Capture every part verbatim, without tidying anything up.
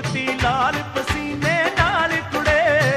ਕੁੜਤੀ ਲਾਲ ਪਸੀਨੇ ਨਾਲ ਕੁੜੇ।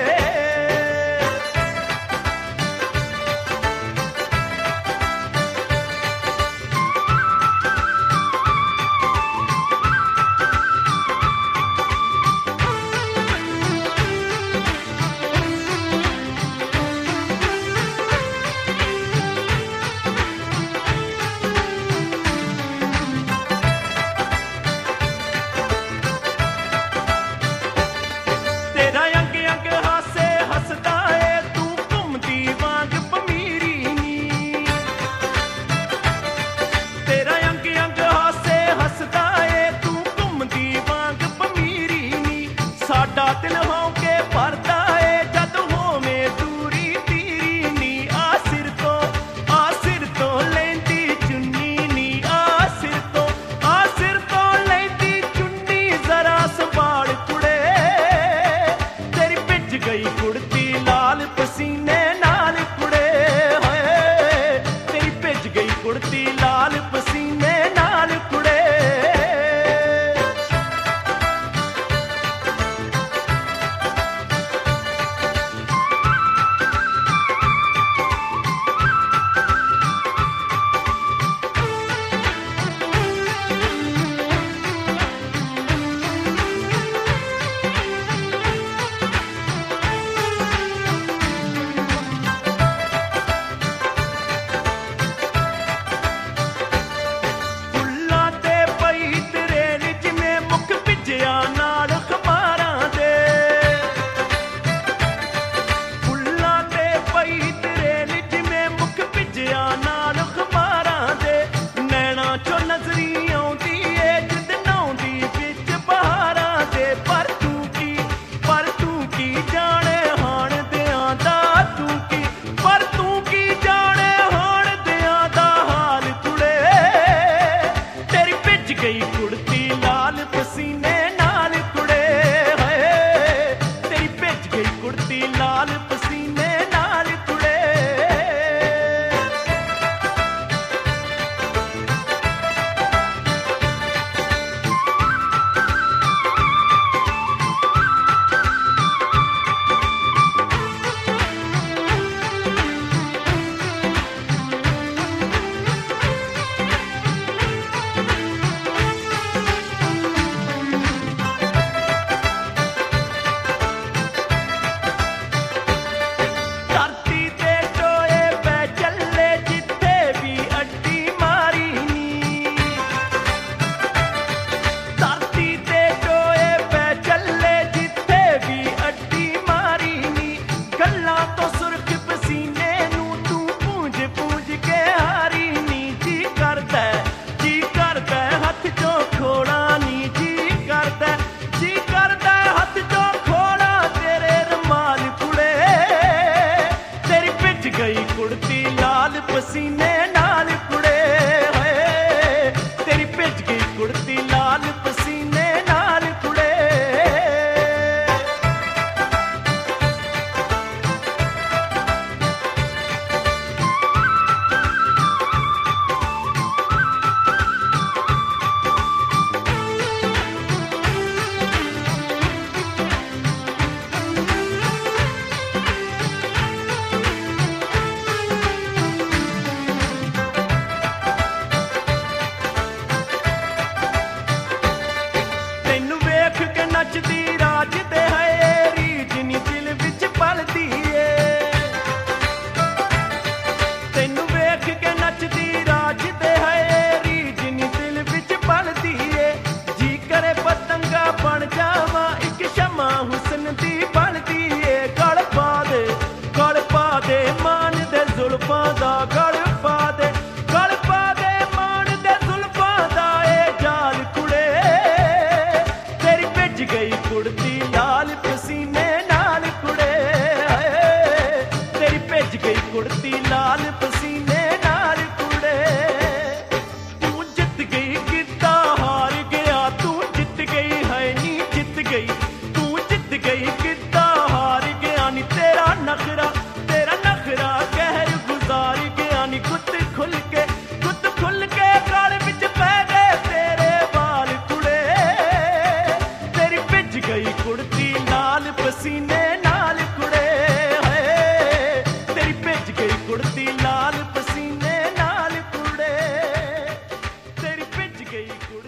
ਸਾਡਾ ਦਿਲ ਹੋ ਕੇ ਭਰਦਾ ਏ ਜਦ ਹੋਵੇਂ ਦੂਰੀ ਤੀਰੀ ਨੀ। ਆ ਸਿਰ ਤੋਂ ਆ ਸਿਰ ਤੋਂ ਲੈਂਦੀ ਚੁੰਨੀ ਨੀ। ਆ ਸਿਰ ਤੋਂ ਆ ਸਿਰ ਤੋਂ ਲੈਂਦੀ ਚੁੰਨੀ ਜ਼ਰਾ ਸੰਭਾਲ ਕੁੜੇ। ਤੇਰੀ ਭਿੱਜ ਗਈ ਕੁੜਤੀ ਲਾਲ ਪਸੀਨੇ ਨਾਲ ਕੁੜੇ। ਹੋਏ ਤੇਰੀ ਭਿੱਜ ਗਈ ਕੁੜਤੀ ਲਾਲ ਪਸੀਨੇ ਨਾਲ ਕੁੜੇ। ਗਈ ਕੁੜਤੀ ਲਾਲ ਪਸੀਨੇ ਨਾਲ ਕੁੜੇ। ਹੋਏ ਤੇਰੀ ਭਿੱਜ ਗਈ ਕੁੜਤੀ ਲਾਲ ਪਸੀਨੇ ਨਾਲ ਕੁੜੇ। ਕੁੜਤੀ ਲਾਲ ਪਸੀਨੇ ਨਾਲ ਕੁੜੇ। ਹੋਏ ਤੇਰੀ ਭਿੱਜ ਗਈ ਕੁੜਤੀ ਲਾਲ ਪਸੀਨੇ ਨਾਲ ਕੁੜੇ। ਨੱਚਦੀ ਰਾਜ ਤੇ ਹੈ ਰੀਝ ਨੀ ਦਿਲ ਵਿੱਚ ਪਲਦੀ ਏ। ਤੈਨੂੰ ਵੇਖ ਕੇ ਨੱਚਦੀ ਰਾਜ ਤੇ ਹੈ ਰੀਝ ਨੀ ਦਿਲ ਵਿੱਚ ਪਲਦੀ ਏ। ਜੀ ਕਰੇ ਪਤੰਗਾ ਬਣ ਜਾਵਾਂ ਇੱਕ ਸ਼ਮਾ ਹੁਸਨ ਦੀ ਬਣਦੀ ਏ। ਗਲ ਪਾ ਦੇ ਗਲ ਪਾ ਦੇ ਮਾਨ ਦੇ ਜ਼ੁਲਫਾਂ ਦਾ ਗਲ ਪਾ ਦੇ ਗਲ ਪਾ ਦੇ ਮਾਨ ਦੇ ਜ਼ੁਲਫਾਂ ਦਾ ਏ ਜਾਲ ਕੁੜੇ। ਗਈ ਕੁੜਤੀ ਲਾਲ ਪਸੀਨੇ ਨਾਲ ਕੁੜੇ। ਤੇਰੀ ਭਿੱਜ ਗਈ ਕੁੜਤੀ ਲਾਲ ਪਸੀਨੇ ਨਾਲ ਕੁੜੇ। ਤੂੰ ਜਿੱਤ ਗਈ ਕਿੱਦਾਂ ਹਾਰ ਗਿਆ ਤੂੰ ਜਿੱਤ ਗਈ ਹੈ ਨੀ ਜਿੱਤ ਗਈ ਤੂੰ ਜਿੱਤ ਗਈ ਕਿੱਦਾਂ ਹਾਰ ਗਿਆ ਨੀ। ਤੇਰਾ ਨਖਰਾ ਤੇਰਾ ਨਖਰਾ ਕਹਿਰ ਗੁਜ਼ਾਰ ਗਿਆ ਨੀ। ਗੁੱਤ ਖੁੱਲ ਕੇ ਗੁੱਤ ਖੁੱਲ ਕੇ ਗਲ ਵਿੱਚ ਪੈ ਗਏ ਤੇਰੇ ਵਾਲ ਕੁੜੇ। ਤੇਰੀ ਭਿੱਜ ਗਈ ਕੁੜਤੀ ਲਾਲ ਪਸੀਨੇ ਨਾਲ ਕੁੜੇ ਹੈ ਤੇਰੀ ਭਿੱਜ ਗਈ ਕੁੜਤੀ ਲਾਲ ਪਸੀਨੇ ਨਾਲ ਕੁੜੇ ਤੇਰੀ ਭਿੱਜ ਗਈ ਕੁੜਤੀ